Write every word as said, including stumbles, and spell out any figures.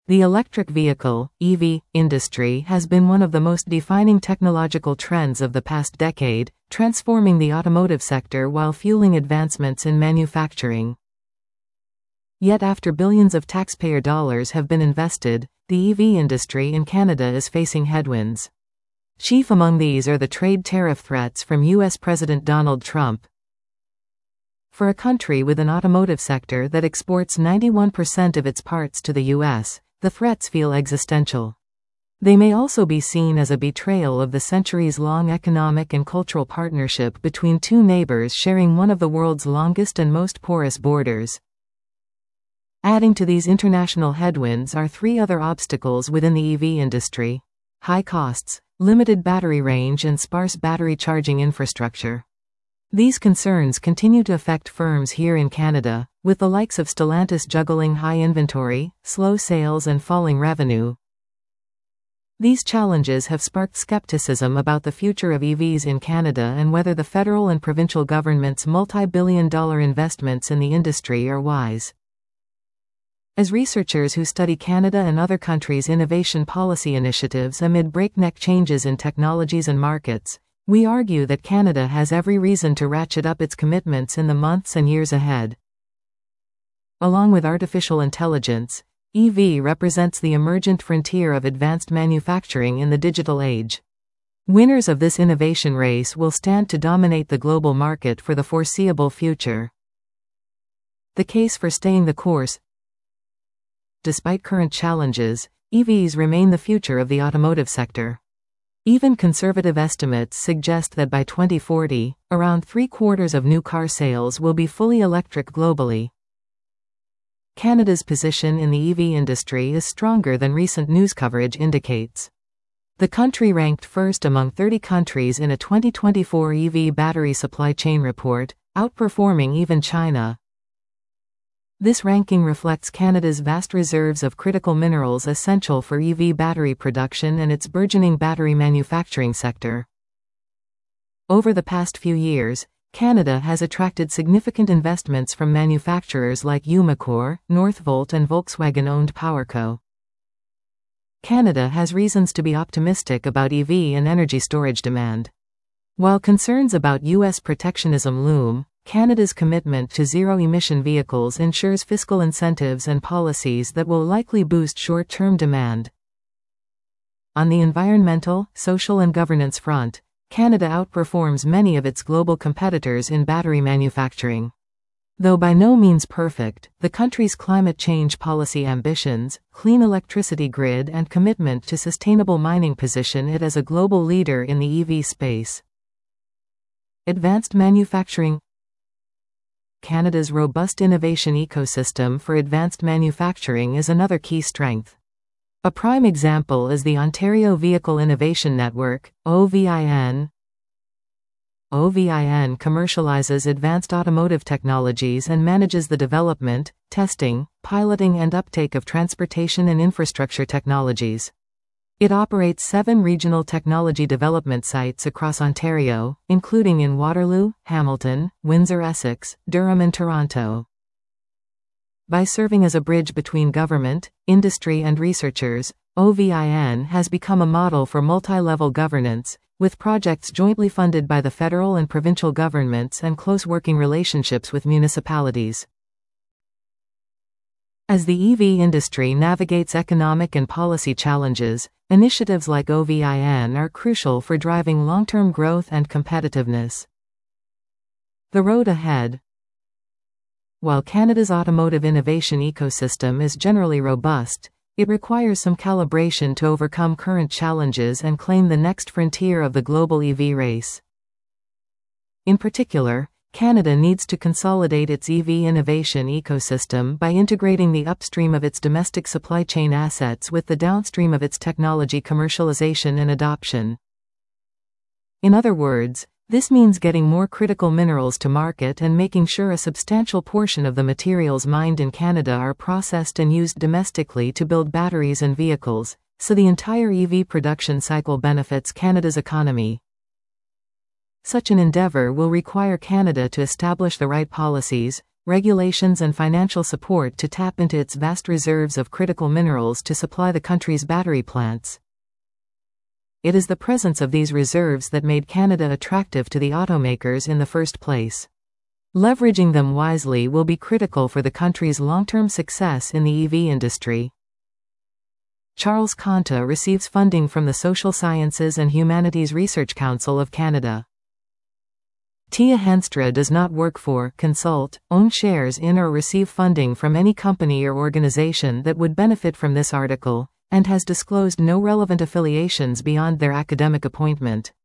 The electric vehicle (E V) industry has been one of the most defining technological trends of the past decade, transforming the automotive sector while fueling advancements in manufacturing. Yet after billions of taxpayer dollars have been invested, the E V industry in Canada is facing headwinds. Chief among these are the trade tariff threats from U S President Donald Trump. For a country with an automotive sector that exports ninety-one percent of its parts to the U S, the threats feel existential. They may also be seen as a betrayal of the centuries-long economic and cultural partnership between two neighbors sharing one of the world's longest and most porous borders. Adding to these international headwinds are three other obstacles within the E V industry: high costs, limited battery range, and sparse battery charging infrastructure. These concerns continue to affect firms here in Canada, with the likes of Stellantis juggling high inventory, slow sales, and falling revenue. These challenges have sparked skepticism about the future of E Vs in Canada and whether the federal and provincial government's multi-billion dollar investments in the industry are wise. As researchers who study Canada and other countries' innovation policy initiatives amid breakneck changes in technologies and markets, we argue that Canada has every reason to ratchet up its commitments in the months and years ahead. Along with artificial intelligence, E V represents the emergent frontier of advanced manufacturing in the digital age. Winners of this innovation race will stand to dominate the global market for the foreseeable future. The case for staying the course. Despite current challenges, E Vs remain the future of the automotive sector. Even conservative estimates suggest that by twenty forty, around three-quarters of new car sales will be fully electric globally. Canada's position in the E V industry is stronger than recent news coverage indicates. The country ranked first among thirty countries in a twenty twenty-four E V battery supply chain report, outperforming even China. This ranking reflects Canada's vast reserves of critical minerals essential for E V battery production and its burgeoning battery manufacturing sector. Over the past few years, Canada has attracted significant investments from manufacturers like Umicore, Northvolt, and Volkswagen-owned PowerCo. Canada has reasons to be optimistic about E V and energy storage demand. While concerns about U S protectionism loom, Canada's commitment to zero-emission vehicles ensures fiscal incentives and policies that will likely boost short-term demand. On the environmental, social, and governance front, Canada outperforms many of its global competitors in battery manufacturing. Though by no means perfect, the country's climate change policy ambitions, clean electricity grid, and commitment to sustainable mining position it as a global leader in the E V space. Advanced manufacturing. Canada's robust innovation ecosystem for advanced manufacturing is another key strength. A prime example is the Ontario Vehicle Innovation Network, O V I N. O V I N commercializes advanced automotive technologies and manages the development, testing, piloting, and uptake of transportation and infrastructure technologies. It operates seven regional technology development sites across Ontario, including in Waterloo, Hamilton, Windsor-Essex, Durham, and Toronto. By serving as a bridge between government, industry, and researchers, O V I N has become a model for multi-level governance, with projects jointly funded by the federal and provincial governments and close working relationships with municipalities. As the E V industry navigates economic and policy challenges, initiatives like O V I N are crucial for driving long-term growth and competitiveness. The road ahead. While Canada's automotive innovation ecosystem is generally robust, it requires some calibration to overcome current challenges and claim the next frontier of the global E V race. In particular, Canada needs to consolidate its E V innovation ecosystem by integrating the upstream of its domestic supply chain assets with the downstream of its technology commercialization and adoption. In other words, this means getting more critical minerals to market and making sure a substantial portion of the materials mined in Canada are processed and used domestically to build batteries and vehicles, so the entire E V production cycle benefits Canada's economy. Such an endeavor will require Canada to establish the right policies, regulations and financial support to tap into its vast reserves of critical minerals to supply the country's battery plants. It is the presence of these reserves that made Canada attractive to the automakers in the first place. Leveraging them wisely will be critical for the country's long-term success in the E V industry. Charles Conta receives funding from the Social Sciences and Humanities Research Council of Canada. Tia Henstra does not work for, consult, own shares in or receive funding from any company or organization that would benefit from this article, and has disclosed no relevant affiliations beyond their academic appointment.